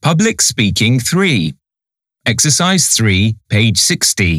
Public Speaking 3. Exercise 3, page 60.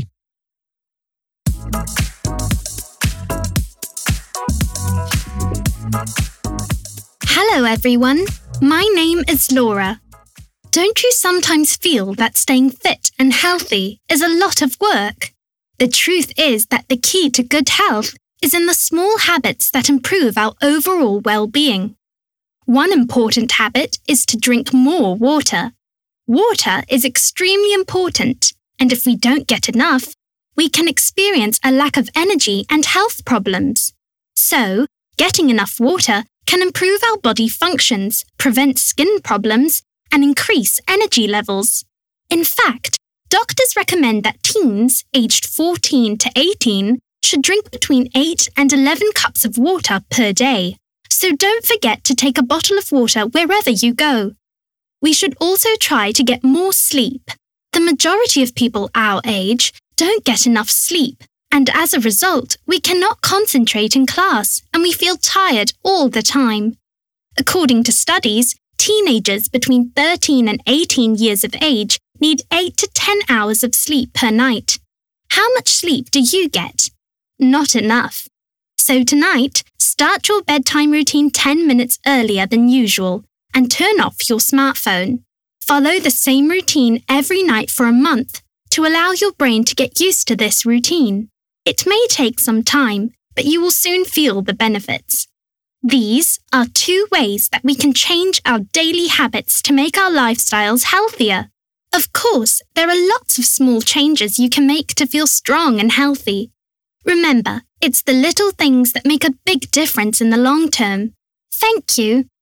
Hello everyone, my name is Laura. Don't you sometimes feel that staying fit and healthy is a lot of work? The truth is that the key to good health is in the small habits that improve our overall well-being. One important habit is to drink more water. Water is extremely important, and if we don't get enough, we can experience a lack of energy and health problems. So, getting enough water can improve our body functions, prevent skin problems, and increase energy levels. In fact, doctors recommend that teens aged 14 to 18 should drink between 8 and 11 cups of water per day. So don't forget to take a bottle of water wherever you go. We should also try to get more sleep. The majority of people our age don't get enough sleep, and as a result, we cannot concentrate in class and we feel tired all the time. According to studies, teenagers between 13 and 18 years of age need 8 to 10 hours of sleep per night. How much sleep do you get? Not enough. So tonight, start your bedtime routine 10 minutes earlier than usual and turn off your smartphone. Follow the same routine every night for a month to allow your brain to get used to this routine. It may take some time, but you will soon feel the benefits. These are 2 ways that we can change our daily habits to make our lifestyles healthier. Of course, there are lots of small changes you can make to feel strong and healthy. Remember, it's the little things that make a big difference in the long term. Thank you.